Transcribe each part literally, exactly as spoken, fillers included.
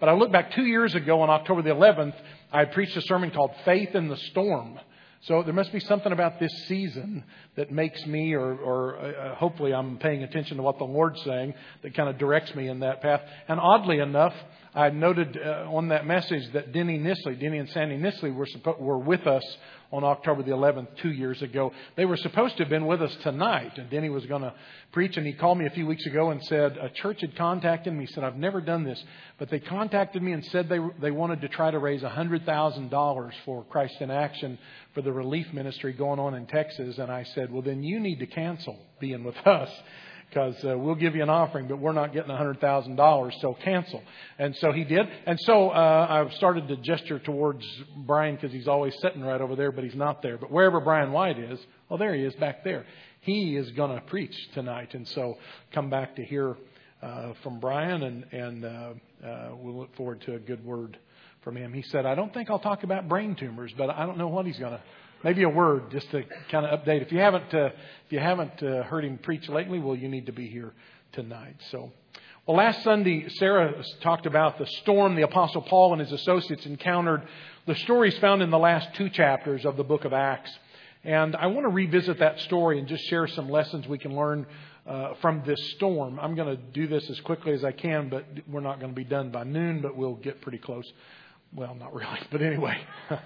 But I look back two years ago on October the eleventh, I preached a sermon called Faith in the Storm. So there must be something about this season that makes me, or, or uh, hopefully I'm paying attention to what the Lord's saying, that kind of directs me in that path. And oddly enough, I noted uh, on that message that Denny Nisley, Denny and Sandy Nisley were, suppo- were with us on October the eleventh two years ago. They were supposed to have been with us tonight, and Denny was going to preach, and he called me a few weeks ago and said a church had contacted me. He said, I've never done this, but they contacted me and said they they wanted to try to raise one hundred thousand dollars for Christ in Action for the relief ministry going on in Texas. And I said, well, then you need to cancel being with us, because uh, we'll give you an offering, but we're not getting one hundred thousand dollars, so cancel. And so he did. And so uh, I've started to gesture towards Brian, because he's always sitting right over there, but he's not there. But wherever Brian White is, oh, there he is back there. He is going to preach tonight. And so come back to hear uh, from Brian, and, and uh, uh, we'll look forward to a good word from him. He said, I don't think I'll talk about brain tumors, but I don't know what he's going to. Maybe a word just to kind of update. If you haven't, uh, if you haven't uh, heard him preach lately, well, you need to be here tonight. So, well, last Sunday, Sarah talked about the storm the Apostle Paul and his associates encountered. The stories found in the last two chapters of the book of Acts, and I want to revisit that story and just share some lessons we can learn uh, from this storm. I'm going to do this as quickly as I can, but we're not going to be done by noon, but we'll get pretty close. Well, not really, but anyway.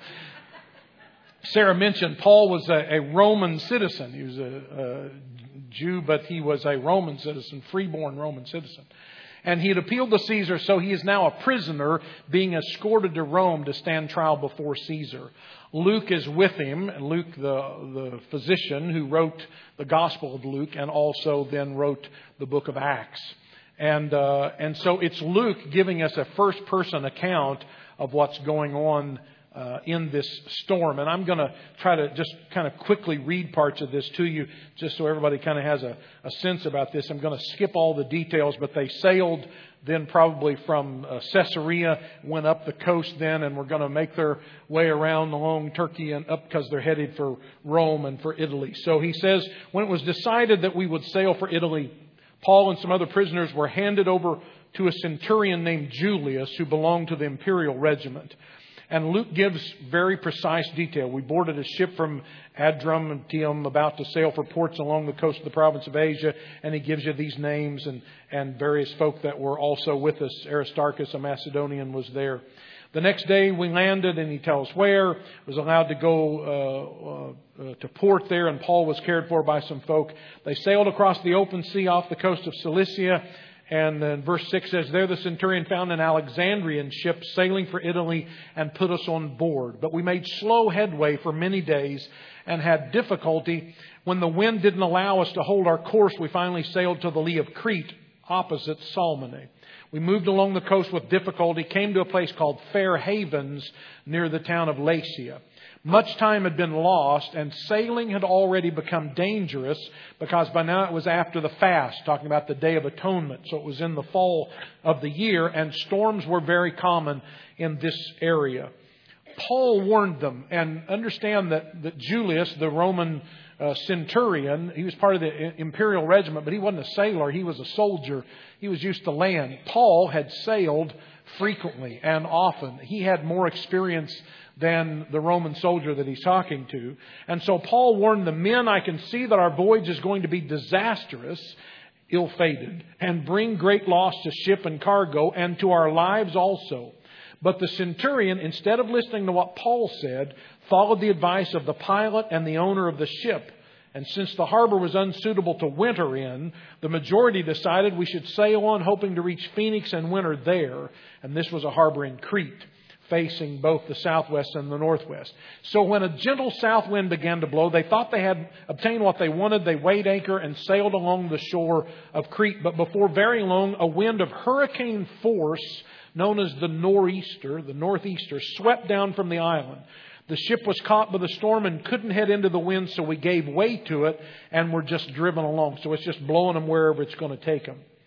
Sarah mentioned Paul was a, a Roman citizen. He was a, a Jew, but he was a Roman citizen, freeborn Roman citizen. And he had appealed to Caesar, so he is now a prisoner being escorted to Rome to stand trial before Caesar. Luke is with him, and Luke, the, the physician who wrote the Gospel of Luke and also then wrote the book of Acts. And, uh, and so it's Luke giving us a first-person account of what's going on Uh, in this storm. And I'm going to try to just kind of quickly read parts of this to you, just so everybody kind of has a, a sense about this. I'm going to skip all the details, but they sailed then probably from uh, Caesarea, went up the coast then, and were going to make their way around along Turkey and up, because they're headed for Rome and for Italy. So he says, when it was decided that we would sail for Italy, Paul and some other prisoners were handed over to a centurion named Julius, who belonged to the imperial regiment. And Luke gives very precise detail. We boarded a ship from Adramyttium about to sail for ports along the coast of the province of Asia. And he gives you these names and, and various folk that were also with us. Aristarchus, a Macedonian, was there. The next day we landed, and he tells where. Was allowed to go uh, uh, to port there, and Paul was cared for by some folk. They sailed across the open sea off the coast of Cilicia. And then verse six says, there the centurion found an Alexandrian ship sailing for Italy and put us on board. But we made slow headway for many days and had difficulty. When the wind didn't allow us to hold our course, we finally sailed to the lee of Crete, opposite Salmone. We moved along the coast with difficulty, came to a place called Fair Havens near the town of Lacia. Much time had been lost, and sailing had already become dangerous, because by now it was after the fast, talking about the Day of Atonement. So it was in the fall of the year, and storms were very common in this area. Paul warned them, and understand that, that Julius, the Roman uh, centurion, he was part of the imperial regiment, but he wasn't a sailor. He was a soldier. He was used to land. Paul had sailed frequently and often. He had more experience than the Roman soldier that he's talking to. And so Paul warned the men, I can see that our voyage is going to be disastrous, ill-fated, and bring great loss to ship and cargo, and to our lives also. But the centurion, instead of listening to what Paul said, followed the advice of the pilot and the owner of the ship. And since the harbor was unsuitable to winter in, the majority decided we should sail on, hoping to reach Phoenix and winter there. And this was a harbor in Crete, facing both the southwest and the northwest. So when a gentle south wind began to blow, they thought they had obtained what they wanted. They weighed anchor and sailed along the shore of Crete. But before very long, a wind of hurricane force, known as the nor'easter, the northeaster, swept down from the island. The ship was caught by the storm and couldn't head into the wind, so we gave way to it and were just driven along. So it's just blowing them wherever it's going to take them.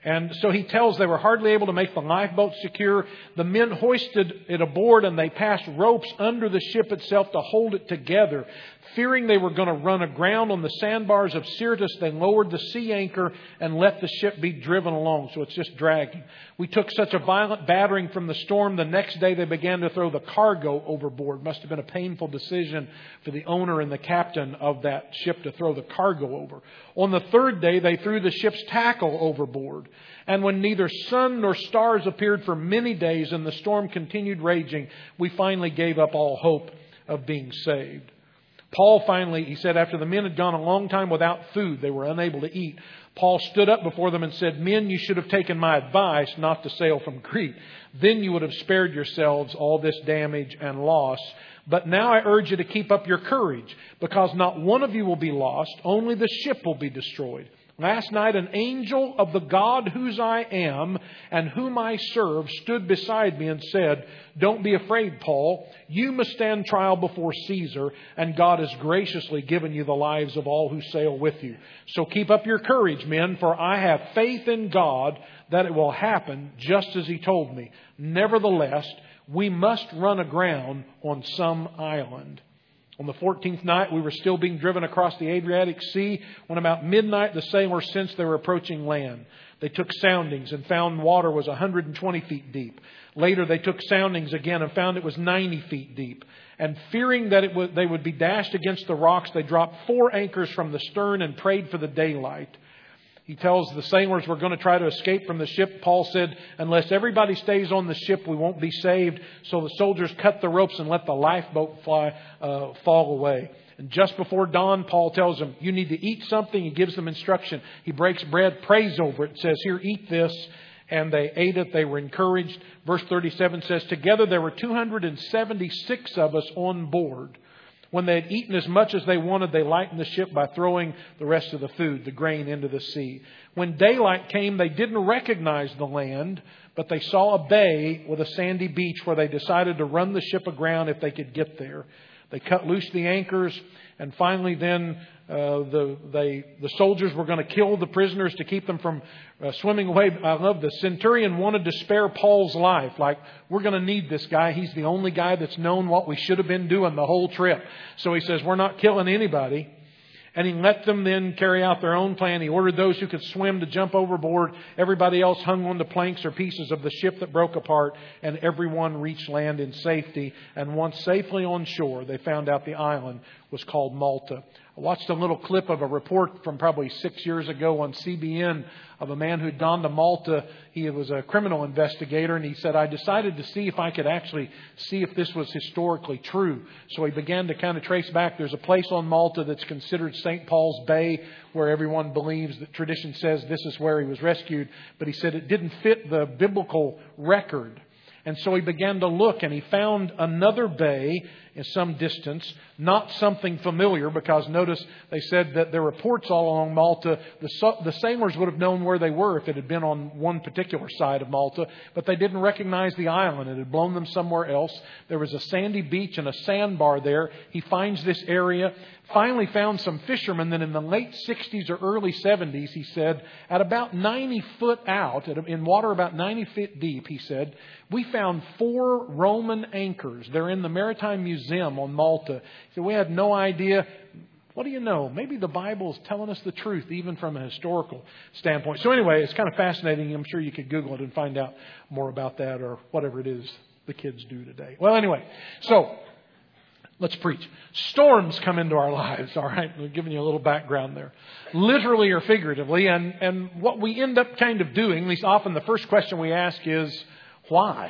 And so he tells they were hardly able to make the lifeboat secure. The men hoisted it aboard and they passed ropes under the ship itself to hold it together. Fearing they were going to run aground on the sandbars of Syrtis, they lowered the sea anchor and let the ship be driven along. So it's just dragging. We took such a violent battering from the storm. The next day they began to throw the cargo overboard. Must have been a painful decision for the owner and the captain of that ship to throw the cargo over. On the third day they threw the ship's tackle overboard. And when neither sun nor stars appeared for many days and the storm continued raging, we finally gave up all hope of being saved. Paul finally, he said, after the men had gone a long time without food, they were unable to eat. Paul stood up before them and said, "Men, you should have taken my advice not to sail from Crete. Then you would have spared yourselves all this damage and loss. But now I urge you to keep up your courage, because not one of you will be lost, only the ship will be destroyed. Last night an angel of the God whose I am and whom I serve stood beside me and said, 'Don't be afraid, Paul. You must stand trial before Caesar, and God has graciously given you the lives of all who sail with you. So keep up your courage, men, for I have faith in God that it will happen just as He told me. Nevertheless, we must run aground on some island.' On the fourteenth night, we were still being driven across the Adriatic Sea when about midnight the sailors sensed they were approaching land. They took soundings and found water was one hundred twenty feet deep. Later they took soundings again and found it was ninety feet deep. And fearing that it would, they would be dashed against the rocks, they dropped four anchors from the stern and prayed for the daylight. He tells the sailors were going to try to escape from the ship. Paul said, unless everybody stays on the ship, we won't be saved. So the soldiers cut the ropes and let the lifeboat fly, uh, fall away. And just before dawn, Paul tells them, you need to eat something. He gives them instruction. He breaks bread, prays over it, says, here, eat this. And they ate it. They were encouraged. Verse thirty-seven says, together there were two hundred seventy-six of us on board. When they had eaten as much as they wanted, they lightened the ship by throwing the rest of the food, the grain, into the sea. When daylight came, they didn't recognize the land, but they saw a bay with a sandy beach where they decided to run the ship aground if they could get there. They cut loose the anchors, and finally then uh, the they the soldiers were going to kill the prisoners to keep them from uh, swimming away. I love the centurion wanted to spare Paul's life. Like, we're going to need this guy. He's the only guy that's known what we should have been doing the whole trip. So he says, we're not killing anybody. And he let them then carry out their own plan. He ordered those who could swim to jump overboard. Everybody else hung on to planks or pieces of the ship that broke apart. And everyone reached land in safety. And once safely on shore, they found out the island was called Malta. I watched a little clip of a report from probably six years ago on C B N of a man who'd gone to Malta. He was a criminal investigator, and he said, I decided to see if I could actually see if this was historically true. So he began to kind of trace back. There's a place on Malta that's considered Saint Paul's Bay, where everyone believes that tradition says this is where he was rescued. But he said it didn't fit the biblical record. And so he began to look, and he found another bay in some distance, not something familiar, because notice they said that there were ports all along Malta. The, the sailors would have known where they were if it had been on one particular side of Malta, but they didn't recognize the island. It had blown them somewhere else. There was a sandy beach and a sandbar there. He finds this area, finally found some fishermen. Then in the late sixties or early seventies, he said, at about ninety foot out, in water about ninety feet deep, he said, we found four Roman anchors. They're in the Maritime Museum on Malta. So we had no idea. What do you know? Maybe the Bible is telling us the truth, even from a historical standpoint. So anyway, it's kind of fascinating. I'm sure you could Google it and find out more about that, or whatever it is the kids do today. Well, anyway, so let's preach. Storms come into our lives, all right? We're giving you a little background there. Literally or figuratively. And, and what we end up kind of doing, at least often the first question we ask is, why?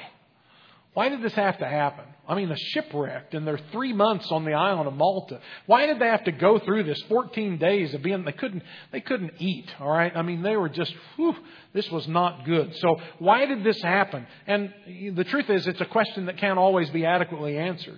Why did this have to happen? I mean, a shipwrecked, and they're three months on the island of Malta. Why did they have to go through this fourteen days of being, they couldn't, they couldn't eat, all right? I mean, they were just, whew, this was not good. So why did this happen? And the truth is, it's a question that can't always be adequately answered.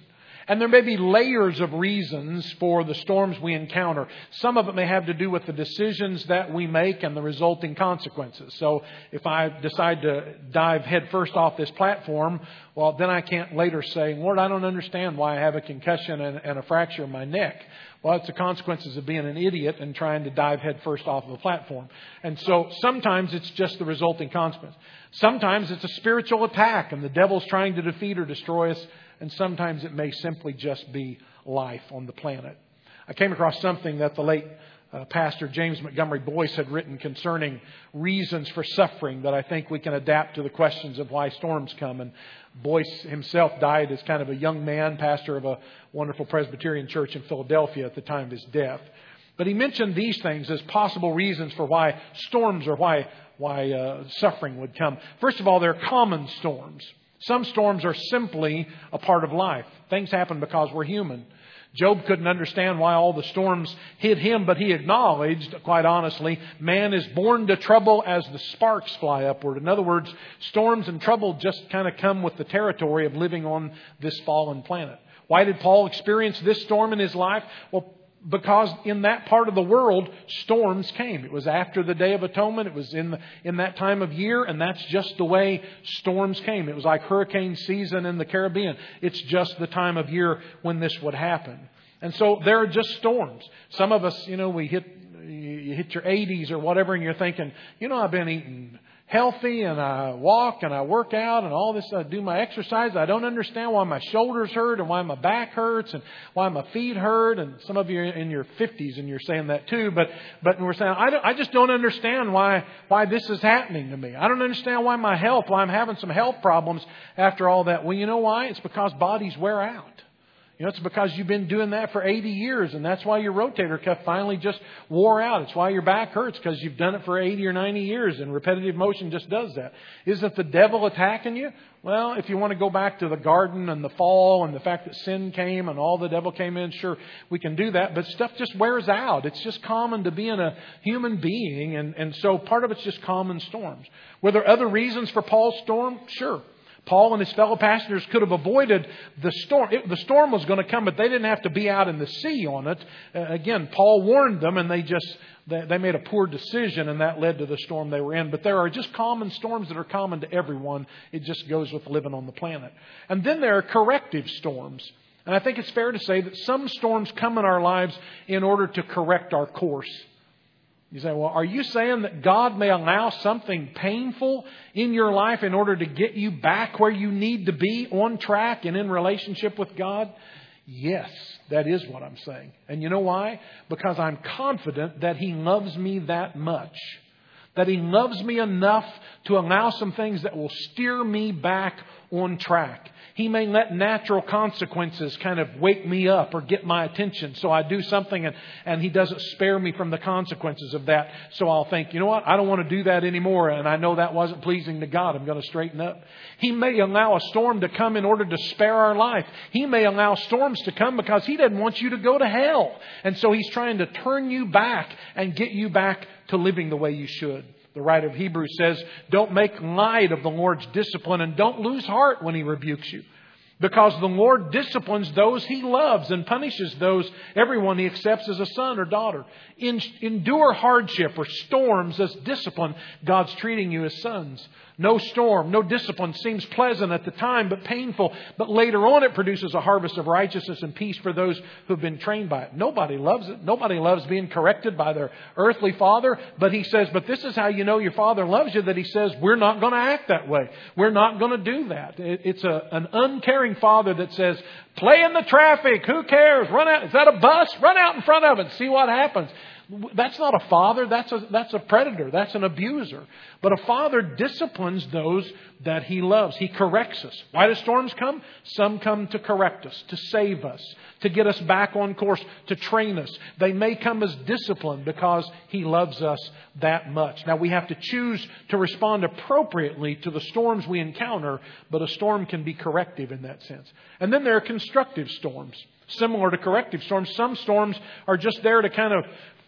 And there may be layers of reasons for the storms we encounter. Some of it may have to do with the decisions that we make and the resulting consequences. So if I decide to dive headfirst off this platform, well, then I can't later say, Lord, I don't understand why I have a concussion and, and a fracture in my neck. Well, it's the consequences of being an idiot and trying to dive headfirst off of a platform. And so sometimes it's just the resulting consequence. Sometimes it's a spiritual attack and the devil's trying to defeat or destroy us. And sometimes it may simply just be life on the planet. I came across something that the late uh, pastor James Montgomery Boyce had written concerning reasons for suffering that I think we can adapt to the questions of why storms come. And Boyce himself died as kind of a young man, pastor of a wonderful Presbyterian church in Philadelphia at the time of his death. But he mentioned these things as possible reasons for why storms or why, why uh, suffering would come. First of all, they're common storms. Some storms are simply a part of life. Things happen because we're human. Job couldn't understand why all the storms hit him, but he acknowledged, quite honestly, man is born to trouble as the sparks fly upward. In other words, storms and trouble just kind of come with the territory of living on this fallen planet. Why did Paul experience this storm in his life? Well, because in that part of the world, storms came. It was after the Day of Atonement. It was in the, in that time of year, and that's just the way storms came. It was like hurricane season in the Caribbean. It's just the time of year when this would happen. And so there are just storms. Some of us, you know, we hit you hit your eighties or whatever, and you're thinking, you know, I've been eating healthy and I walk and I work out and all this. I do my exercise. I don't understand why my shoulders hurt and why my back hurts and why my feet hurt. And some of you are in your fifties and you're saying that too. But but we're saying, I, don't, I just don't understand why why this is happening to me. I don't understand why my health, why I'm having some health problems after all that. Well, you know why? It's because bodies wear out. You know, it's because you've been doing that for eighty years, and that's why your rotator cuff finally just wore out. It's why your back hurts, because you've done it for eighty or ninety years, and repetitive motion just does that. Isn't the devil attacking you? Well, if you want to go back to the garden and the fall and the fact that sin came and all the devil came in, sure, we can do that. But stuff just wears out. It's just common to being a human being, and, and so part of it's just common storms. Were there other reasons for Paul's storm? Sure. Paul and his fellow passengers could have avoided the storm. It, the storm was going to come, but they didn't have to be out in the sea on it. Uh, again, Paul warned them, and they just they, they made a poor decision, and that led to the storm they were in. But there are just common storms that are common to everyone. It just goes with living on the planet. And then there are corrective storms. And I think it's fair to say that some storms come in our lives in order to correct our course. You say, well, are you saying that God may allow something painful in your life in order to get you back where you need to be, on track and in relationship with God? Yes, that is what I'm saying. And you know why? Because I'm confident that He loves me that much. That He loves me enough to allow some things that will steer me back on track. He may let natural consequences kind of wake me up or get my attention. So I do something and, and He doesn't spare me from the consequences of that. So I'll think, you know what? I don't want to do that anymore. And I know that wasn't pleasing to God. I'm going to straighten up. He may allow a storm to come in order to spare our life. He may allow storms to come because He doesn't want you to go to hell. And so He's trying to turn you back and get you back to living the way you should. The writer of Hebrews says, don't make light of the Lord's discipline and don't lose heart when He rebukes you. Because the Lord disciplines those He loves and punishes those, everyone He accepts as a son or daughter. In, endure hardship or storms as discipline. God's treating you as sons. No storm, no discipline seems pleasant at the time, but painful. But later on it produces a harvest of righteousness and peace for those who've been trained by it. Nobody loves it. Nobody loves being corrected by their earthly father. But He says, but this is how you know your Father loves you, that He says, we're not going to act that way. We're not going to do that. It's a, an uncaring Father that says, play in the traffic. Who cares? Run out. Is that a bus? Run out in front of it and see what happens. That's not a father. That's a, that's a predator. That's an abuser. But a father disciplines those that He loves. He corrects us. Why do storms come? Some come to correct us, to save us, to get us back on course, to train us. They may come as discipline because He loves us that much. Now we have to choose to respond appropriately to the storms we encounter, but a storm can be corrective in that sense. And then there are constructive storms. Similar to corrective storms, some storms are just there to kind of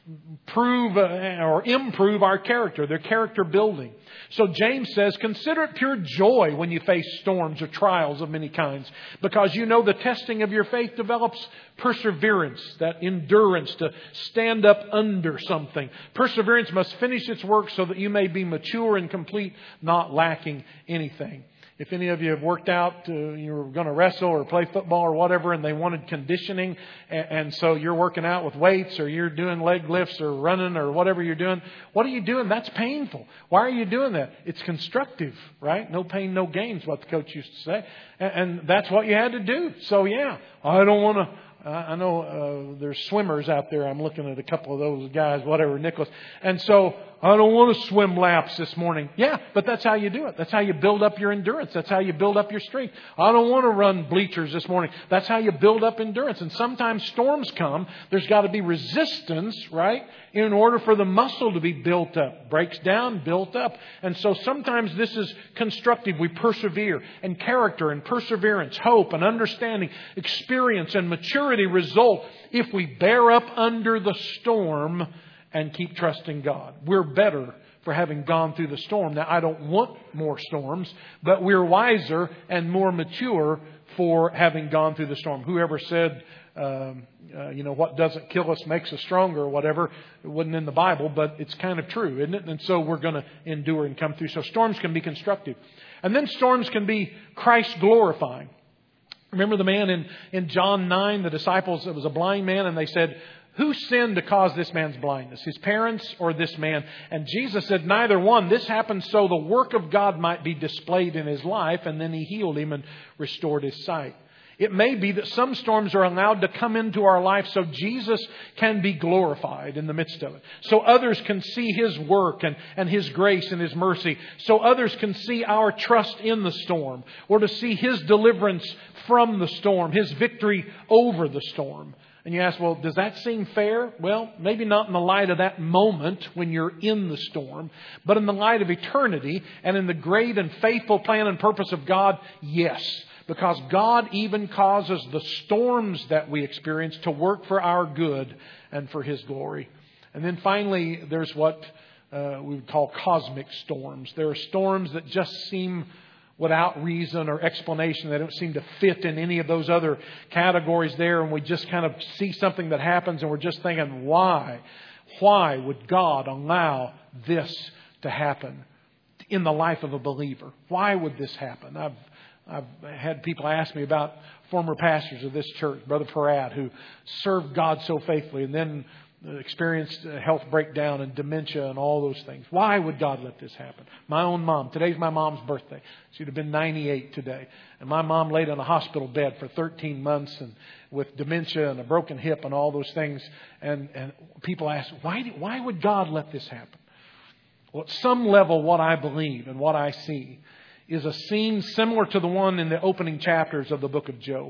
prove or improve our character. They're character building. So James says, consider it pure joy when you face storms or trials of many kinds, because you know the testing of your faith develops perseverance, that endurance to stand up under something. Perseverance must finish its work so that you may be mature and complete, not lacking anything. If any of you have worked out, uh, you were going to wrestle or play football or whatever, and they wanted conditioning, and, and so you're working out with weights, or you're doing leg lifts or running or whatever you're doing, what are you doing? That's painful. Why are you doing that? It's constructive, right? No pain, no gain is what the coach used to say. And, and that's what you had to do. So yeah, I don't want to... I know uh, there's swimmers out there. I'm looking at a couple of those guys, whatever, Nicholas. And so I don't want to swim laps this morning. Yeah, but that's how you do it. That's how you build up your endurance. That's how you build up your strength. I don't want to run bleachers this morning. That's how you build up endurance. And sometimes storms come. There's got to be resistance, right, in order for the muscle to be built up. Breaks down, built up. And so sometimes this is constructive. We persevere. And character and perseverance, hope and understanding, experience and maturity result if we bear up under the storm and keep trusting God. We're better for having gone through the storm. Now, I don't want more storms, but we're wiser and more mature for having gone through the storm. Whoever said, um, uh, you know, what doesn't kill us makes us stronger or whatever, it wasn't in the Bible, but it's kind of true, isn't it? And so we're going to endure and come through. So storms can be constructive. And then storms can be Christ glorifying. Remember the man in, in John nine, the disciples, it was a blind man, and they said, who sinned to cause this man's blindness? His parents or this man? And Jesus said, neither one. This happened so the work of God might be displayed in his life. And then he healed him and restored his sight. It may be that some storms are allowed to come into our life so Jesus can be glorified in the midst of it. So others can see His work and, and His grace and His mercy. So others can see our trust in the storm, or to see His deliverance from the storm, His victory over the storm. And you ask, well, does that seem fair? Well, maybe not in the light of that moment when you're in the storm, but in the light of eternity and in the great and faithful plan and purpose of God, yes. Because God even causes the storms that we experience to work for our good and for His glory. And then finally, there's what uh, we would call cosmic storms. There are storms that just seem without reason or explanation. They don't seem to fit in any of those other categories there. And we just kind of see something that happens and we're just thinking, why? Why would God allow this to happen in the life of a believer? Why would this happen? I've I've had people ask me about former pastors of this church, Brother Farad, who served God so faithfully and then experienced health breakdown and dementia and all those things. Why would God let this happen? My own mom. Today's my mom's birthday. She'd have been ninety-eight today. And my mom laid on a hospital bed for thirteen months and with dementia and a broken hip and all those things. And, and people ask, why, do, why would God let this happen? Well, at some level, what I believe and what I see is a scene similar to the one in the opening chapters of the book of Job.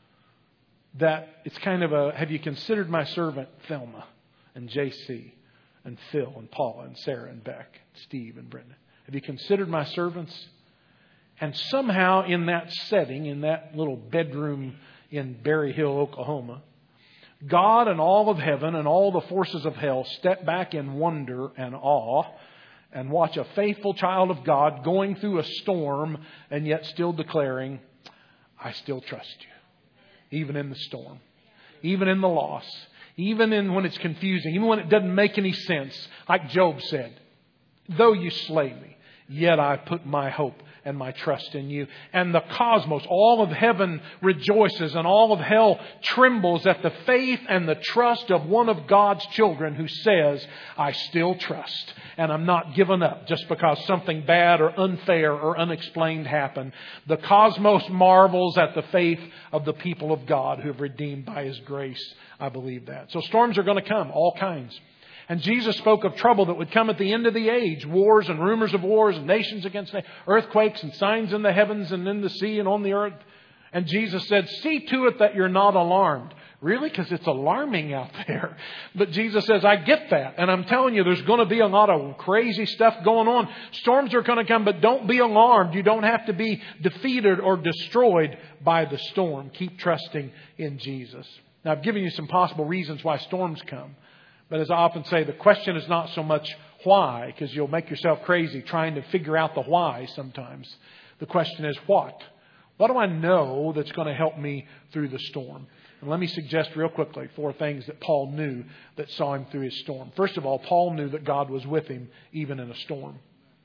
That it's kind of a, have you considered my servant Thelma and J C and Phil and Paula and Sarah and Beck, and Steve and Brenda? Have you considered my servants? And somehow in that setting, in that little bedroom in Berry Hill, Oklahoma, God and all of heaven and all the forces of hell step back in wonder and awe and watch a faithful child of God going through a storm and yet still declaring, I still trust you. Even in the storm. Even in the loss. Even in when it's confusing. Even when it doesn't make any sense. Like Job said, though you slay me, yet I put my hope and my trust in you. And the cosmos, all of heaven rejoices and all of hell trembles at the faith and the trust of one of God's children who says, I still trust and I'm not giving up just because something bad or unfair or unexplained happened. The cosmos marvels at the faith of the people of God who have redeemed by His grace. I believe that. So storms are going to come, all kinds. And Jesus spoke of trouble that would come at the end of the age. Wars and rumors of wars and nations against nations. Earthquakes and signs in the heavens and in the sea and on the earth. And Jesus said, see to it that you're not alarmed. Really? Because it's alarming out there. But Jesus says, I get that. And I'm telling you, there's going to be a lot of crazy stuff going on. Storms are going to come, but don't be alarmed. You don't have to be defeated or destroyed by the storm. Keep trusting in Jesus. Now, I've given you some possible reasons why storms come. But as I often say, the question is not so much why, because you'll make yourself crazy trying to figure out the why sometimes. The question is what? What do I know that's going to help me through the storm? And let me suggest real quickly four things that Paul knew that saw him through his storm. First of all, Paul knew that God was with him even in a storm.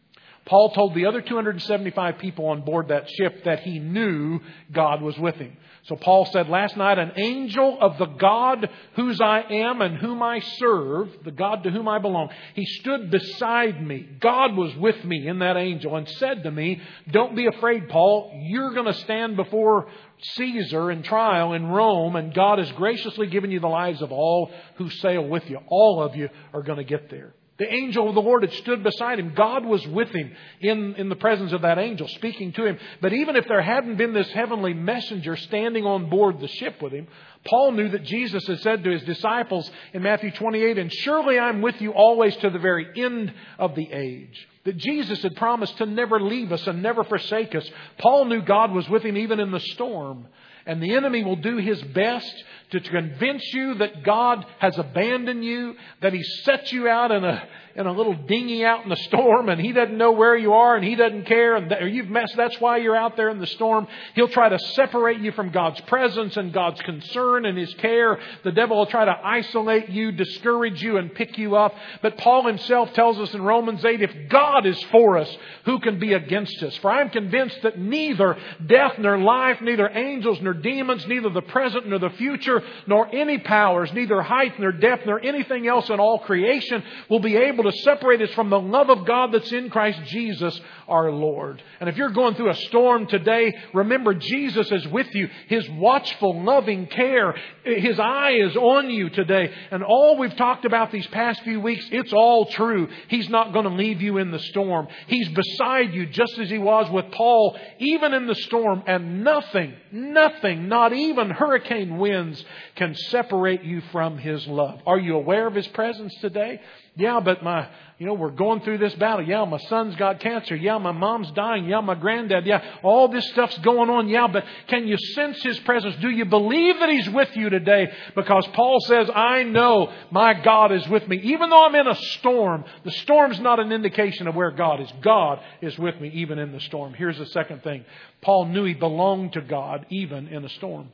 Paul told the other two hundred seventy-five people on board that ship that he knew God was with him. So Paul said, last night, an angel of the God whose I am and whom I serve, the God to whom I belong, he stood beside me. God was with me in that angel and said to me, don't be afraid, Paul. You're going to stand before Caesar in trial in Rome, and God has graciously given you the lives of all who sail with you. All of you are going to get there. The angel of the Lord had stood beside him. God was with him in, in the presence of that angel, speaking to him. But even if there hadn't been this heavenly messenger standing on board the ship with him, Paul knew that Jesus had said to his disciples in Matthew twenty-eight, and surely I'm with you always to the very end of the age. That Jesus had promised to never leave us and never forsake us. Paul knew God was with him even in the storm. And the enemy will do his best to convince you that God has abandoned you, that He set you out in a in a little dinghy out in the storm, and He doesn't know where you are, and He doesn't care, and that, or you've messed. That's why you're out there in the storm. He'll try to separate you from God's presence and God's concern and His care. The devil will try to isolate you, discourage you, and pick you up. But Paul himself tells us in Romans eight, if God is for us, who can be against us? For I'm convinced that neither death nor life, neither angels nor demons, neither the present nor the future, nor any powers, neither height nor depth nor anything else in all creation will be able to separate us from the love of God that's in Christ Jesus our Lord. And if you're going through a storm today, remember Jesus is with you. His watchful, loving care, His eye is on you today. And all we've talked about these past few weeks, it's all true. He's not going to leave you in the storm. He's beside you just as He was with Paul, even in the storm. And nothing, nothing, not even hurricane winds can separate you from His love. Are you aware of His presence today? Yeah, but my, you know, we're going through this battle. Yeah, my son's got cancer. Yeah, my mom's dying. Yeah, my granddad. Yeah, all this stuff's going on. Yeah, but can you sense His presence? Do you believe that He's with you today? Because Paul says, I know my God is with me. Even though I'm in a storm, the storm's not an indication of where God is. God is with me even in the storm. Here's the second thing. Paul knew he belonged to God even in a storm.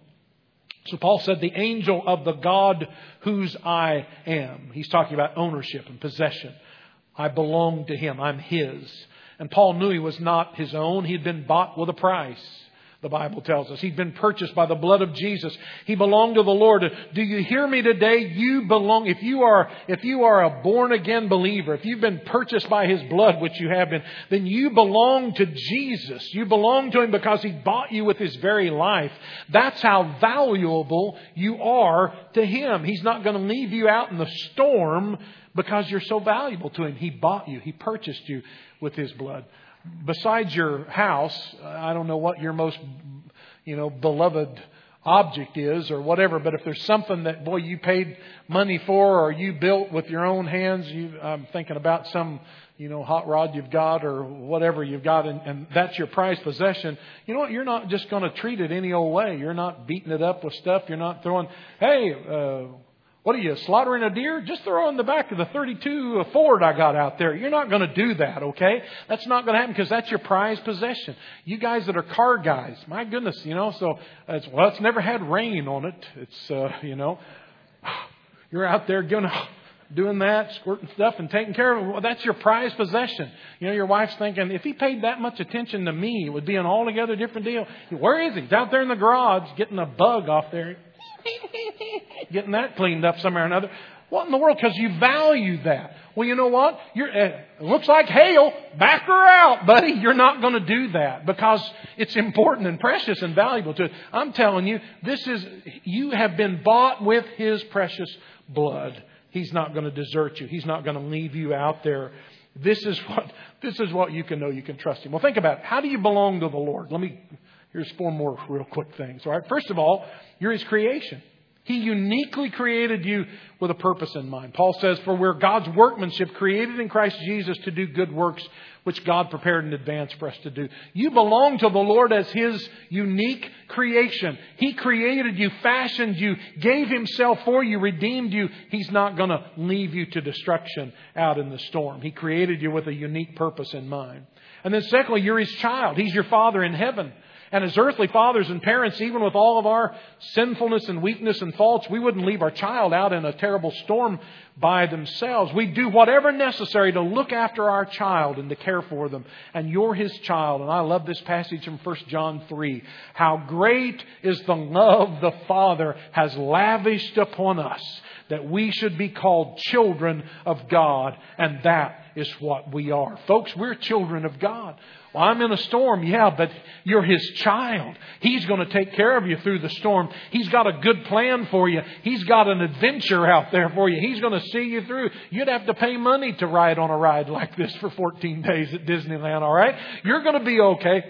So Paul said, the angel of the God whose I am. He's talking about ownership and possession. I belong to Him. I'm His. And Paul knew he was not his own. He'd been bought with a price. The Bible tells us He'd been purchased by the blood of Jesus. He belonged to the Lord. Do you hear me today? You belong. If you are, if you are a born again believer, if you've been purchased by His blood, which you have been, then you belong to Jesus. You belong to Him because He bought you with His very life. That's how valuable you are to Him. He's not going to leave you out in the storm because you're so valuable to Him. He bought you. He purchased you with His blood. Besides your house, I don't know what your most, you know, beloved object is or whatever. But if there's something that, boy, you paid money for or you built with your own hands, you, I'm thinking about some, you know, hot rod you've got or whatever you've got, and, and that's your prized possession. You know what? You're not just going to treat it any old way. You're not beating it up with stuff. You're not throwing, hey, uh, what are you, slaughtering a deer? Just throw in the back of the thirty-two Ford I got out there. You're not going to do that, okay? That's not going to happen because that's your prized possession. You guys that are car guys, my goodness, you know, so it's, well, it's never had rain on it. It's, uh, you know, you're out there going, doing that, squirting stuff and taking care of it. Well, that's your prized possession. You know, your wife's thinking, if he paid that much attention to me, it would be an altogether different deal. Where is he? He's out there in the garage getting a bug off there. Getting that cleaned up somewhere or another. What in the world? Because you value that. Well, you know what? You're, uh, it looks like hail. Back her out, buddy. You're not going to do that because it's important and precious and valuable to it. I'm telling you, this is, you have been bought with His precious blood. He's not going to desert you. He's not going to leave you out there. This is what, this is what you can know you can trust Him. Well, think about it. How do you belong to the Lord? Let me, here's four more real quick things. All right. First of all, you're His creation. He uniquely created you with a purpose in mind. Paul says, for we're God's workmanship created in Christ Jesus to do good works, which God prepared in advance for us to do. You belong to the Lord as His unique creation. He created you, fashioned you, gave Himself for you, redeemed you. He's not going to leave you to destruction out in the storm. He created you with a unique purpose in mind. And then secondly, you're His child. He's your Father in heaven. And as earthly fathers and parents, even with all of our sinfulness and weakness and faults, we wouldn't leave our child out in a terrible storm by themselves. We do whatever necessary to look after our child and to care for them. And you're His child. And I love this passage from First John three. How great is the love the Father has lavished upon us, that we should be called children of God. And that is what we are. Folks, we're children of God. Well, I'm in a storm, yeah, but you're His child. He's going to take care of you through the storm. He's got a good plan for you. He's got an adventure out there for you. He's going to see you through. You'd have to pay money to ride on a ride like this for fourteen days at Disneyland, all right? You're going to be okay.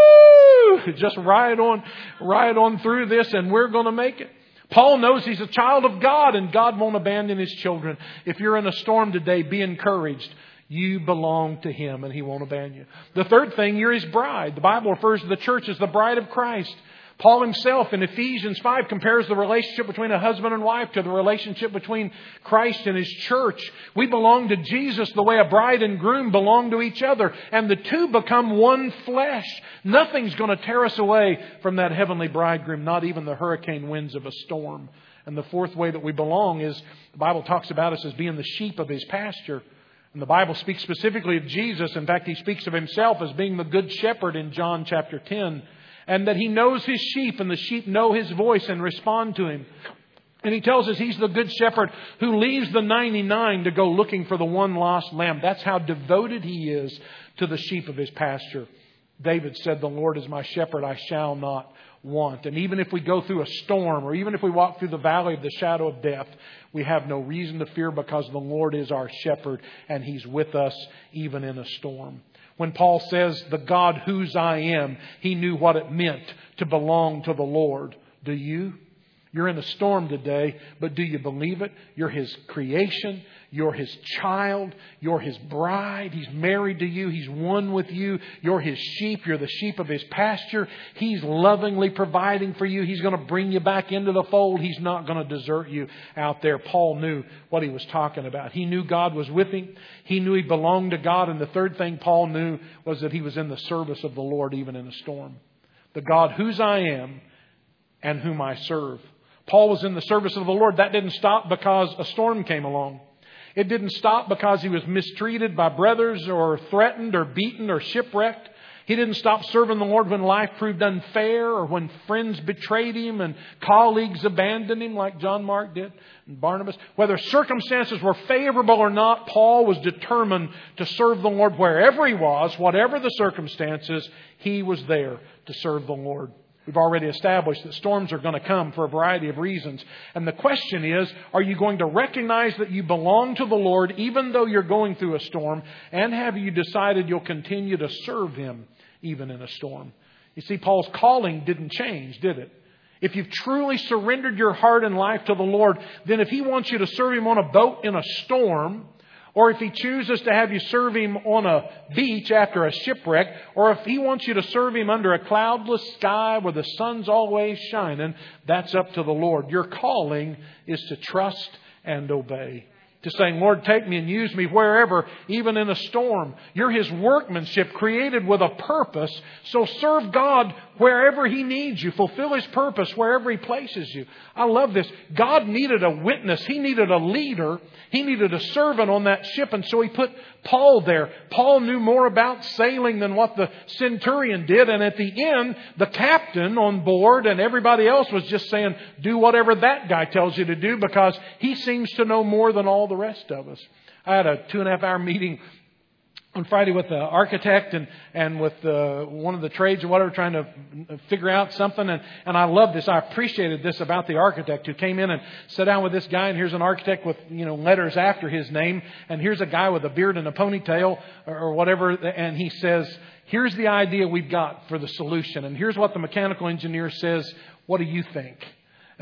Woo! Just ride on, ride on through this and we're going to make it. Paul knows he's a child of God and God won't abandon His children. If you're in a storm today, be encouraged. You belong to Him and He won't abandon you. The third thing, you're His bride. The Bible refers to the church as the bride of Christ. Paul himself in Ephesians five compares the relationship between a husband and wife to the relationship between Christ and His church. We belong to Jesus the way a bride and groom belong to each other. And the two become one flesh. Nothing's going to tear us away from that heavenly bridegroom, not even the hurricane winds of a storm. And the fourth way that we belong is, the Bible talks about us as being the sheep of His pasture. And the Bible speaks specifically of Jesus. In fact, He speaks of Himself as being the good shepherd in John chapter ten. And that He knows His sheep and the sheep know His voice and respond to Him. And He tells us He's the good shepherd who leaves the ninety-nine to go looking for the one lost lamb. That's how devoted He is to the sheep of His pasture. David said, "The Lord is my shepherd, I shall not want." And even if we go through a storm, or even if we walk through the valley of the shadow of death, we have no reason to fear because the Lord is our shepherd and He's with us even in a storm. When Paul says, "the God whose I am," he knew what it meant to belong to the Lord. Do you? You're in a storm today, but do you believe it? You're His creation. You're His child. You're His bride. He's married to you. He's one with you. You're His sheep. You're the sheep of His pasture. He's lovingly providing for you. He's going to bring you back into the fold. He's not going to desert you out there. Paul knew what he was talking about. He knew God was with him. He knew he belonged to God. And the third thing Paul knew was that he was in the service of the Lord even in a storm. The God whose I am and whom I serve. Paul was in the service of the Lord. That didn't stop because a storm came along. It didn't stop because he was mistreated by brothers or threatened or beaten or shipwrecked. He didn't stop serving the Lord when life proved unfair or when friends betrayed him and colleagues abandoned him like John Mark did and Barnabas. Whether circumstances were favorable or not, Paul was determined to serve the Lord wherever he was, whatever the circumstances, he was there to serve the Lord. We've already established that storms are going to come for a variety of reasons. And the question is, are you going to recognize that you belong to the Lord even though you're going through a storm? And have you decided you'll continue to serve Him even in a storm? You see, Paul's calling didn't change, did it? If you've truly surrendered your heart and life to the Lord, then if He wants you to serve Him on a boat in a storm, or if He chooses to have you serve Him on a beach after a shipwreck, or if He wants you to serve Him under a cloudless sky where the sun's always shining, that's up to the Lord. Your calling is to trust and obey. To saying, "Lord, take me and use me wherever, even in a storm." You're His workmanship created with a purpose. So serve God wherever He needs you. Fulfill His purpose wherever He places you. I love this. God needed a witness. He needed a leader. He needed a servant on that ship. And so He put Paul there. Paul knew more about sailing than what the centurion did. And at the end, the captain on board and everybody else was just saying, "Do whatever that guy tells you to do," because he seems to know more than all the rest of us. I had a two and a half hour meeting on Friday with the architect and, and with the, one of the trades or whatever, trying to figure out something. And, and I love this. I appreciated this about the architect who came in and sat down with this guy. And here's an architect with, you know, letters after his name. And here's a guy with a beard and a ponytail or, or whatever. And he says, "Here's the idea we've got for the solution. And here's what the mechanical engineer says. What do you think?"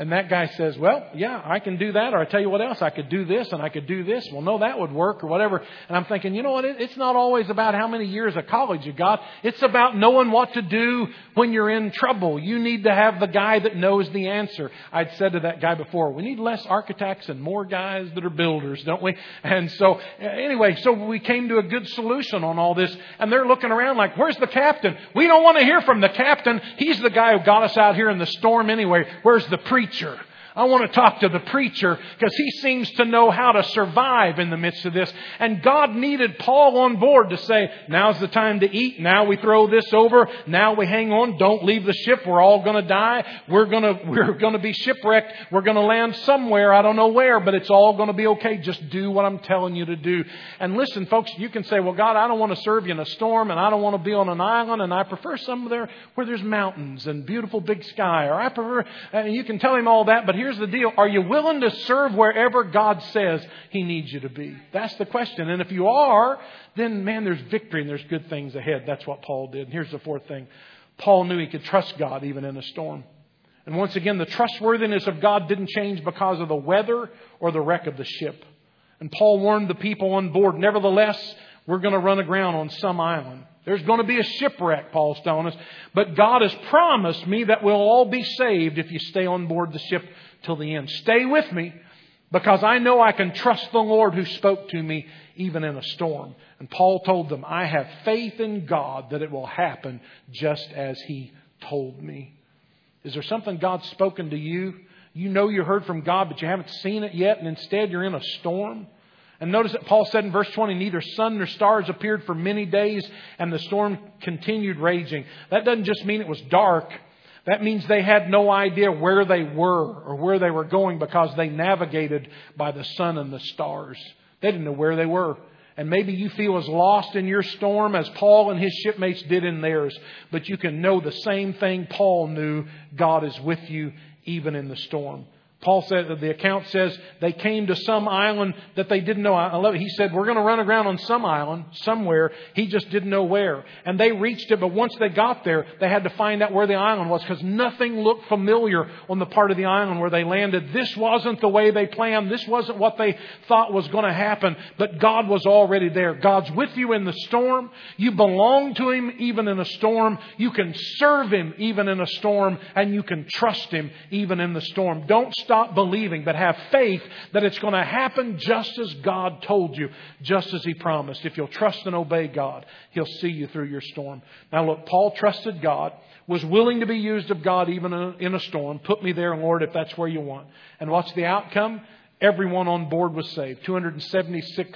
And that guy says, well, yeah, I can do that. Or I tell you what else, I could do this and I could do this. Well, no, that would work or whatever. And I'm thinking, you know what? It's not always about how many years of college you got. It's about knowing what to do when you're in trouble. You need to have the guy that knows the answer. I'd said to that guy before, we need less architects and more guys that are builders, don't we? And so anyway, so we came to a good solution on all this. And they're looking around like, where's the captain? We don't want to hear from the captain. He's the guy who got us out here in the storm anyway. Where's the preacher? I want to talk to the preacher because he seems to know how to survive in the midst of this. And God needed Paul on board to say, now's the time to eat. Now we throw this over. Now we hang on. Don't leave the ship. We're all going to die. We're going to, we're going to be shipwrecked. We're going to land somewhere. I don't know where, but it's all going to be okay. Just do what I'm telling you to do. And listen, folks, you can say, well, God, I don't want to serve you in a storm and I don't want to be on an island. And I prefer somewhere where there's mountains and beautiful big sky. Or I prefer, and you can tell him all that, but here's the deal. Are you willing to serve wherever God says He needs you to be? That's the question. And if you are, then man, there's victory and there's good things ahead. That's what Paul did. And here's the fourth thing. Paul knew he could trust God even in a storm. And once again, the trustworthiness of God didn't change because of the weather or the wreck of the ship. And Paul warned the people on board, nevertheless, we're going to run aground on some island. There's going to be a shipwreck, Paul's telling us. But God has promised me that we'll all be saved if you stay on board the ship till the end. Stay with me because I know I can trust the Lord who spoke to me even in a storm. And Paul told them, I have faith in God that it will happen just as He told me. Is there something God's spoken to you? You know you heard from God, but you haven't seen it yet, and instead you're in a storm? And notice that Paul said in verse twenty, neither sun nor stars appeared for many days, and the storm continued raging. That doesn't just mean it was dark. That means they had no idea where they were or where they were going because they navigated by the sun and the stars. They didn't know where they were. And maybe you feel as lost in your storm as Paul and his shipmates did in theirs. But you can know the same thing Paul knew. God is with you even in the storm. Paul said, the account says they came to some island that they didn't know. I love it. He said, we're going to run aground on some island somewhere. He just didn't know where. And they reached it. But once they got there, they had to find out where the island was because nothing looked familiar on the part of the island where they landed. This wasn't the way they planned. This wasn't what they thought was going to happen. But God was already there. God's with you in the storm. You belong to Him even in a storm. You can serve Him even in a storm. And you can trust Him even in the storm. Don't stop. Stop believing, but have faith that it's going to happen just as God told you, just as He promised. If you'll trust and obey God, He'll see you through your storm. Now look, Paul trusted God, was willing to be used of God even in a storm. Put me there, Lord, if that's where you want. And what's the outcome? Everyone on board was saved. two hundred seventy-six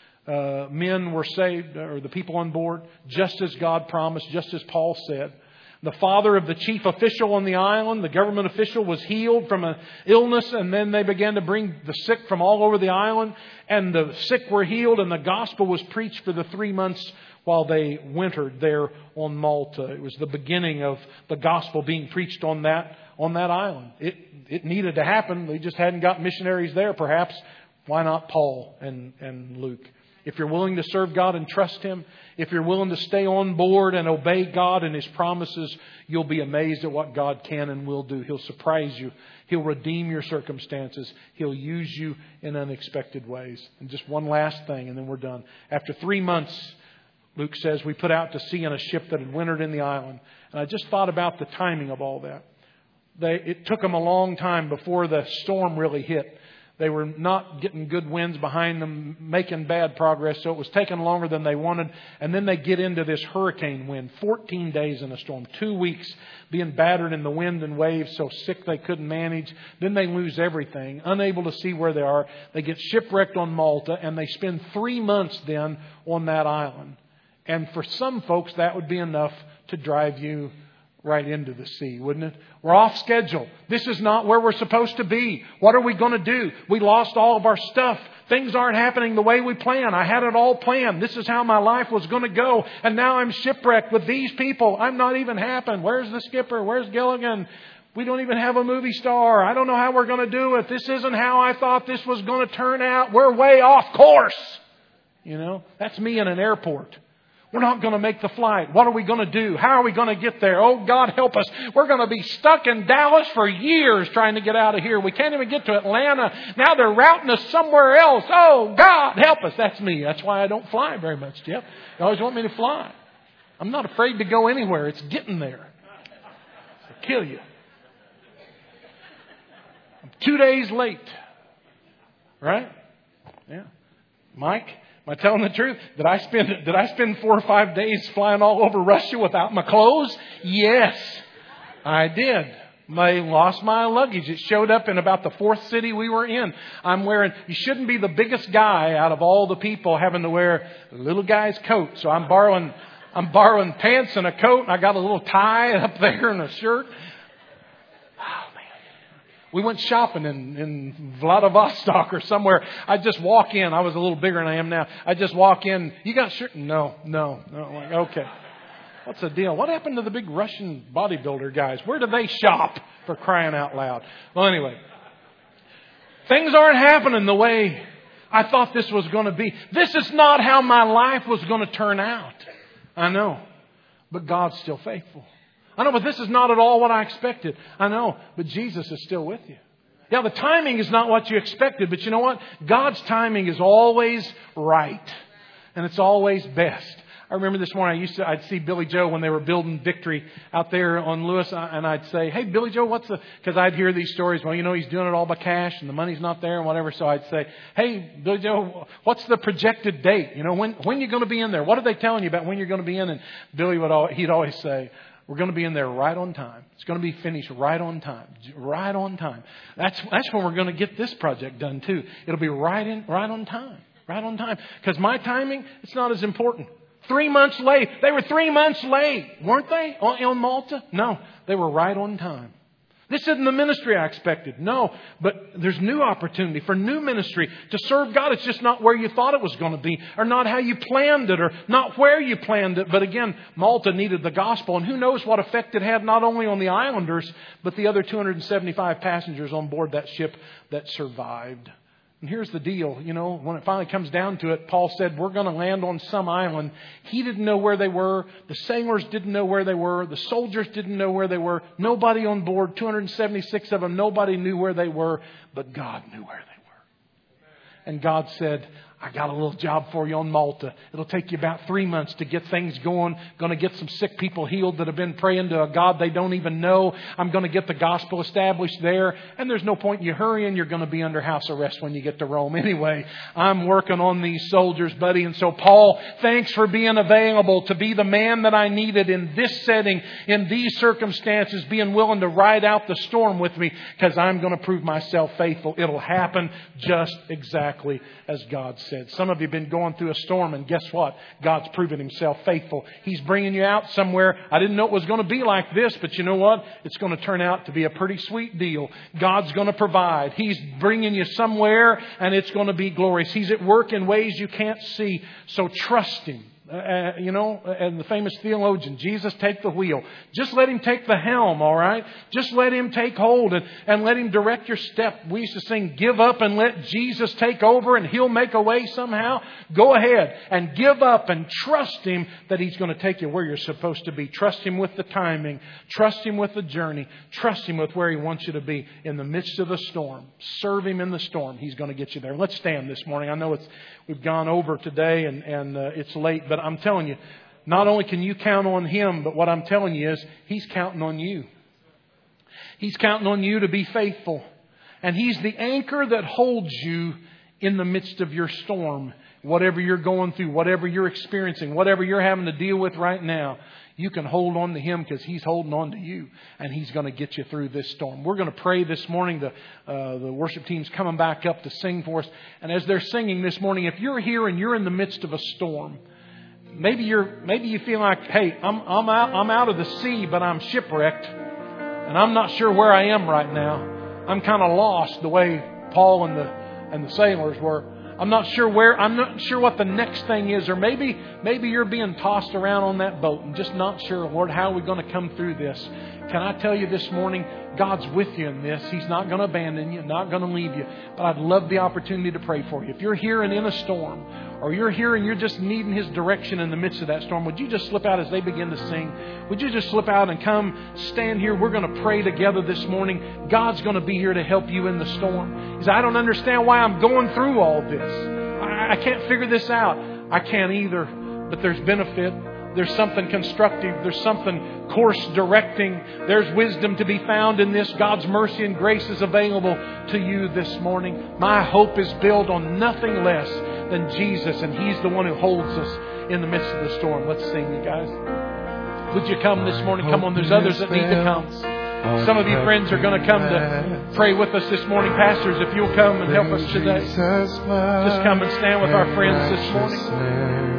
uh, men were saved, or the people on board, just as God promised, just as Paul said. The father of the chief official on the island, the government official, was healed from an illness, and then they began to bring the sick from all over the island, and the sick were healed, and the gospel was preached for the three months while they wintered there on Malta. It was the beginning of the gospel being preached on that on that island. It it needed to happen. They just hadn't got missionaries there, perhaps. Why not Paul and, and Luke? If you're willing to serve God and trust Him, if you're willing to stay on board and obey God and His promises, you'll be amazed at what God can and will do. He'll surprise you. He'll redeem your circumstances. He'll use you in unexpected ways. And just one last thing, and then we're done. After three months, Luke says, we put out to sea in a ship that had wintered in the island. And I just thought about the timing of all that. They, it took them a long time before the storm really hit. They were not getting good winds behind them, making bad progress. So it was taking longer than they wanted. And then they get into this hurricane wind. fourteen days in a storm. Two weeks being battered in the wind and waves, so sick they couldn't manage. Then they lose everything, unable to see where they are. They get shipwrecked on Malta, and they spend three months then on that island. And for some folks, that would be enough to drive you right into the sea, wouldn't it? We're off schedule. This is not where we're supposed to be. What are we going to do? We lost all of our stuff. Things aren't happening the way we planned. I had it all planned. This is how my life was going to go. And now I'm shipwrecked with these people. I'm not even happy. Where's the skipper? Where's Gilligan? We don't even have a movie star. I don't know how we're going to do it. This isn't how I thought this was going to turn out. We're way off course. You know, that's me in an airport. We're not going to make the flight. What are we going to do? How are we going to get there? Oh, God, help us. We're going to be stuck in Dallas for years trying to get out of here. We can't even get to Atlanta. Now they're routing us somewhere else. Oh, God, help us. That's me. That's why I don't fly very much, Jeff. You always want me to fly. I'm not afraid to go anywhere. It's getting there. It'll kill you. I'm two days late. Right? Yeah. Mike? Am I telling the truth? Did I spend did I spend four or five days flying all over Russia without my clothes? Yes, I did. I lost my luggage. It showed up in about the fourth city we were in. I'm wearing, you shouldn't be the biggest guy out of all the people having to wear a little guy's coat. So I'm borrowing, I'm borrowing pants and a coat, and I got a little tie up there and a shirt. We went shopping in, in Vladivostok or somewhere. I just walk in. I was a little bigger than I am now. I just walk in. You got shirt? No, no, no. I'm like, okay. What's the deal? What happened to the big Russian bodybuilder guys? Where do they shop, for crying out loud? Well, anyway. Things aren't happening the way I thought this was going to be. This is not how my life was going to turn out. I know. But God's still faithful. I know, but this is not at all what I expected. I know, but Jesus is still with you. Yeah, the timing is not what you expected, but you know what? God's timing is always right. And it's always best. I remember this morning, I used to, I'd see Billy Joe when they were building Victory out there on Lewis, and I'd say, hey, Billy Joe, what's the, because I'd hear these stories, well, you know, he's doing it all by cash and the money's not there and whatever. So I'd say, hey, Billy Joe, what's the projected date? You know, when, when you're going to be in there? What are they telling you about when you're going to be in? And Billy would always, he'd always say, we're going to be in there right on time. It's going to be finished right on time. Right on time. That's that's when we're going to get this project done too. It'll be right in right on time. Right on time. Because my timing, it's not as important. Three months late. They were three months late, weren't they? On, on Malta? No, they were right on time. This isn't the ministry I expected. No, but there's new opportunity for new ministry to serve God. It's just not where you thought it was going to be, or not how you planned it, or not where you planned it. But again, Malta needed the gospel, and who knows what effect it had not only on the islanders, but the other two hundred seventy-five passengers on board that ship that survived. And here's the deal, you know, when it finally comes down to it, Paul said, we're going to land on some island. He didn't know where they were. The sailors didn't know where they were. The soldiers didn't know where they were. Nobody on board, two hundred seventy-six of them, nobody knew where they were, but God knew where they were. And God said, I got a little job for you on Malta. It'll take you about three months to get things going. Going to get some sick people healed that have been praying to a God they don't even know. I'm going to get the gospel established there. And there's no point in you hurrying. You're going to be under house arrest when you get to Rome. Anyway, I'm working on these soldiers, buddy. And so, Paul, thanks for being available to be the man that I needed in this setting, in these circumstances, being willing to ride out the storm with me, because I'm going to prove myself faithful. It'll happen just exactly as God said. Some of you have been going through a storm, and guess what? God's proven Himself faithful. He's bringing you out somewhere. I didn't know it was going to be like this, but you know what? It's going to turn out to be a pretty sweet deal. God's going to provide. He's bringing you somewhere, and it's going to be glorious. He's at work in ways you can't see, so trust Him. Uh, you know, and the famous theologian, Jesus, take the wheel. Just let Him take the helm, all right? Just let Him take hold and, and let Him direct your step. We used to sing, give up and let Jesus take over and He'll make a way somehow. Go ahead and give up and trust Him that He's going to take you where you're supposed to be. Trust Him with the timing. Trust Him with the journey. Trust Him with where He wants you to be in the midst of the storm. Serve Him in the storm. He's going to get you there. Let's stand this morning. I know it's we've gone over today and, and uh, it's late, but I'm telling you, not only can you count on Him, but what I'm telling you is He's counting on you. He's counting on you to be faithful. And He's the anchor that holds you in the midst of your storm. Whatever you're going through, whatever you're experiencing, whatever you're having to deal with right now, you can hold on to Him because He's holding on to you, and He's going to get you through this storm. We're going to pray this morning. The, uh, the worship team's coming back up to sing for us. And as they're singing this morning, if you're here and you're in the midst of a storm, maybe you're maybe you feel like, hey, I'm I'm out I'm out of the sea, but I'm shipwrecked, and I'm not sure where I am right now. I'm kind of lost the way Paul and the and the sailors were. I'm not sure where, I'm not sure what the next thing is. Or maybe maybe you're being tossed around on that boat and just not sure, Lord, how are we going to come through this? Can I tell you this morning, God's with you in this. He's not going to abandon you, not going to leave you. But I'd love the opportunity to pray for you. If you're here and in a storm, or you're here and you're just needing His direction in the midst of that storm, would you just slip out as they begin to sing? Would you just slip out and come stand here? We're going to pray together this morning. God's going to be here to help you in the storm. He said, I don't understand why I'm going through all this. I, I can't figure this out. I can't either, but there's benefit. There's something constructive. There's something course directing. There's wisdom to be found in this. God's mercy and grace is available to you this morning. My hope is built on nothing less than Jesus, and He's the one who holds us in the midst of the storm. Let's sing, you guys. Would you come this morning? Come on, there's others that need to come. Some of you friends are going to come to pray with us this morning. Pastors, if you'll come and help us today, just come and stand with our friends this morning.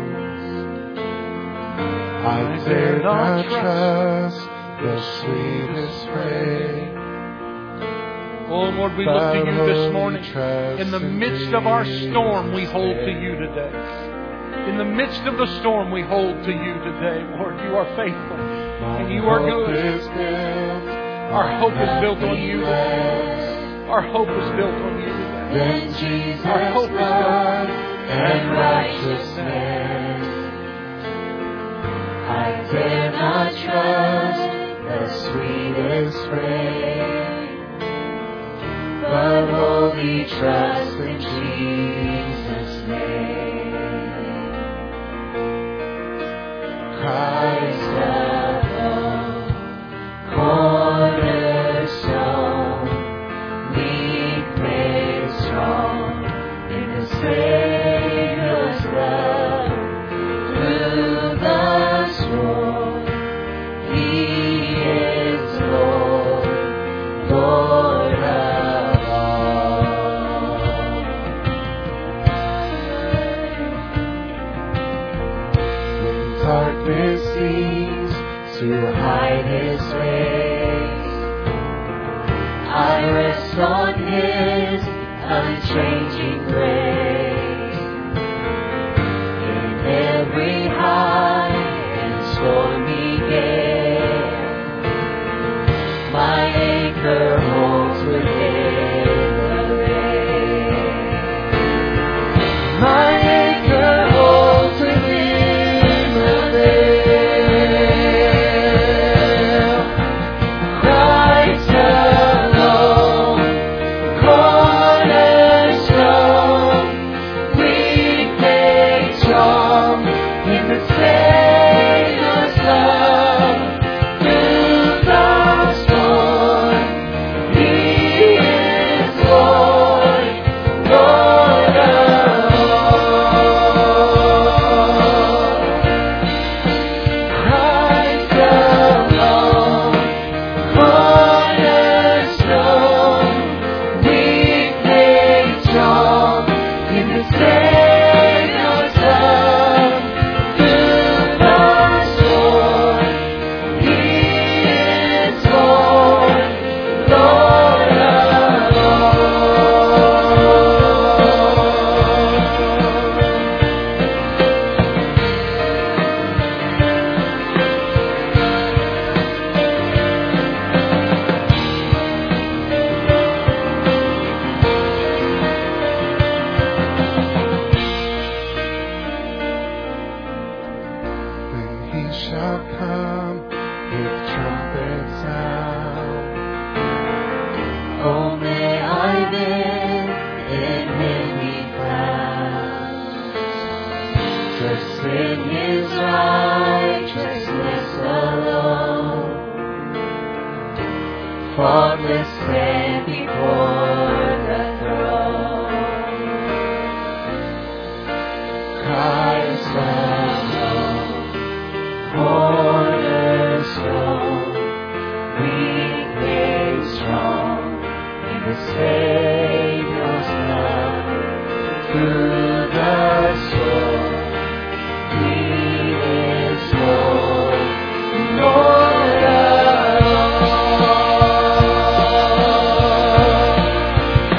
I dare not trust the sweetest way. Oh Lord, we look to you this morning. In the midst of our storm, we hold to you today. In the midst of the storm, we hold to you today. Lord, you are faithful and you are good. Our hope is built on you today. Our hope is built on you today. Our hope is built on you and righteousness. I dare not trust the sweetest frame, but wholly trust in Jesus' name. Christ alone, cornerstone, meek made strong in the Savior's love. Through the storm, He is Lord, Lord of all. When darkness seems to hide His face, I rest on His unchanging grace. Every high and stormy gale, my anchor holds within the veil. My anchor holds within the veil. Christ alone, cornerstone, weak made strong. In the Savior's love, through the storm, He is Lord, Lord of all. Christ alone, cornerstone, weak made strong. In the Savior's love, faultless stand before the throne. Christ alone, cornerstone, weak made strong in the Savior's love. Through the storm, He is Lord, Lord of all.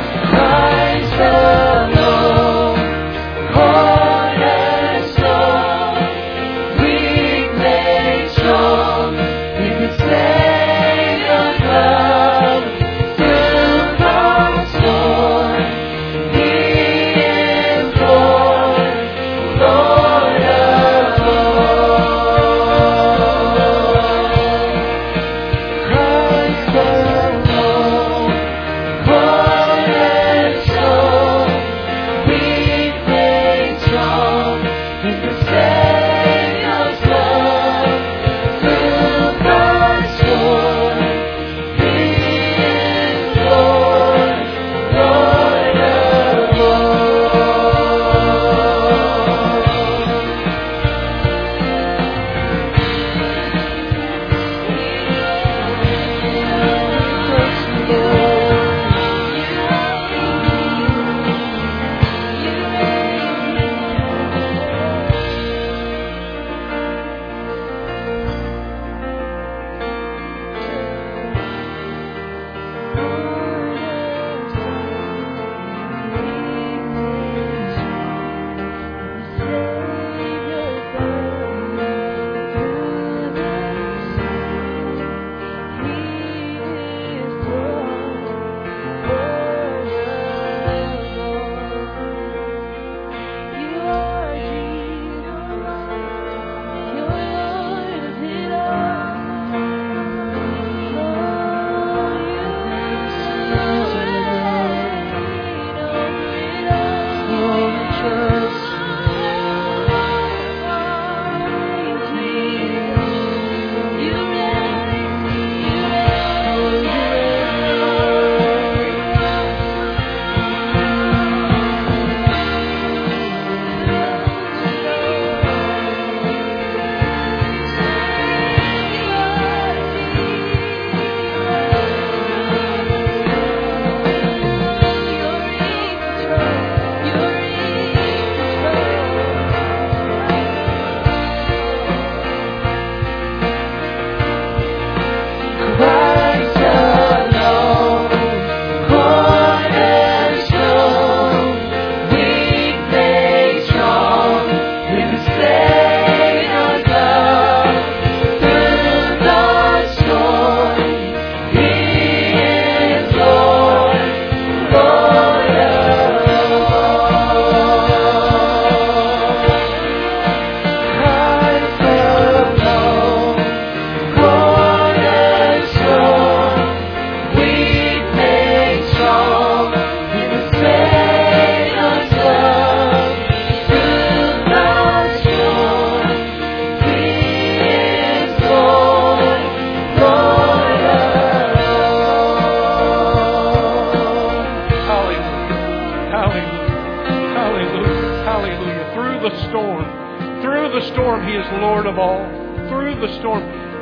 storm, He is Lord of all. Through the storm.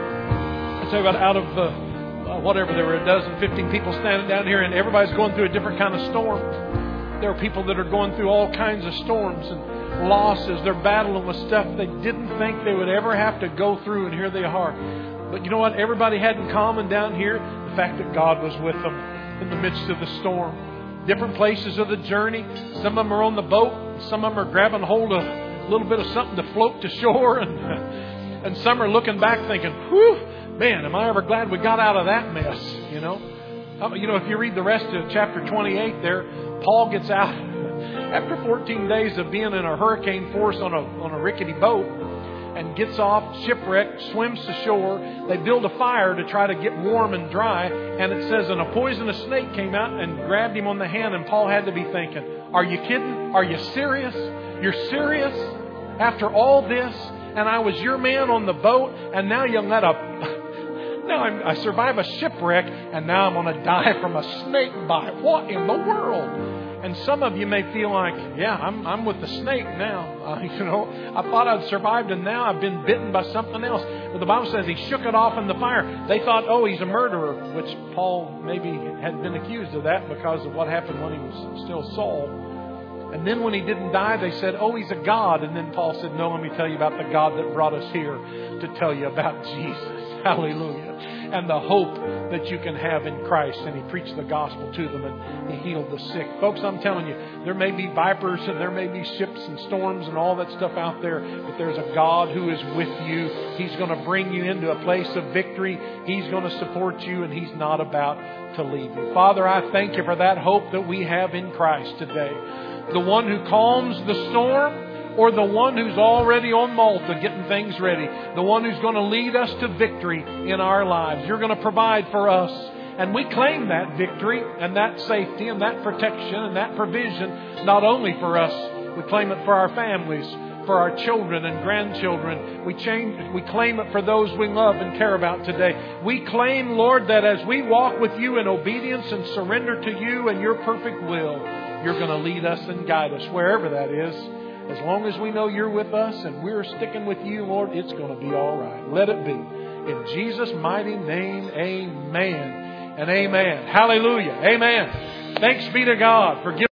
I tell you about out of the, uh, whatever, there were a dozen, fifteen people standing down here, and everybody's going through a different kind of storm. There are people that are going through all kinds of storms and losses. They're battling with stuff they didn't think they would ever have to go through, and here they are. But you know what everybody had in common down here? The fact that God was with them in the midst of the storm. Different places of the journey. Some of them are on the boat. Some of them are grabbing hold of a little bit of something to float to shore. And, and some are looking back thinking, whew, man, am I ever glad we got out of that mess, you know? You know, if you read the rest of chapter twenty-eight there, Paul gets out after fourteen days of being in a hurricane force on a on a rickety boat, and gets off, shipwrecked, swims to shore. They build a fire to try to get warm and dry. And it says, and a poisonous snake came out and grabbed him on the hand. And Paul had to be thinking, are you kidding? Are you serious? You're serious? After all this, and I was your man on the boat, and now you let a... Now I'm, I survive a shipwreck, and now I'm going to die from a snake bite. What in the world? And some of you may feel like, yeah, I'm I'm with the snake now. Uh, you know, I thought I'd survived, and now I've been bitten by something else. But the Bible says He shook it off in the fire. They thought, oh, he's a murderer, which Paul maybe had been accused of that because of what happened when he was still Saul. And then when he didn't die, they said, oh, he's a god. And then Paul said, no, let me tell you about the God that brought us here to tell you about Jesus. Hallelujah. And the hope that you can have in Christ. And He preached the gospel to them, and He healed the sick. Folks, I'm telling you, there may be vipers and there may be ships and storms and all that stuff out there, but there's a God who is with you. He's going to bring you into a place of victory. He's going to support you, and He's not about to leave you. Father, I thank You for that hope that we have in Christ today. The one who calms the storm, or the one who's already on Malta getting things ready. The one who's going to lead us to victory in our lives. You're going to provide for us. And we claim that victory and that safety and that protection and that provision, not only for us, we claim it for our families, for our children and grandchildren. We, change, we claim it for those we love and care about today. We claim, Lord, that as we walk with You in obedience and surrender to You and Your perfect will, You're going to lead us and guide us wherever that is. As long as we know You're with us and we're sticking with You, Lord, it's going to be all right. Let it be. In Jesus' mighty name, amen and amen. Hallelujah. Amen. Thanks be to God for giving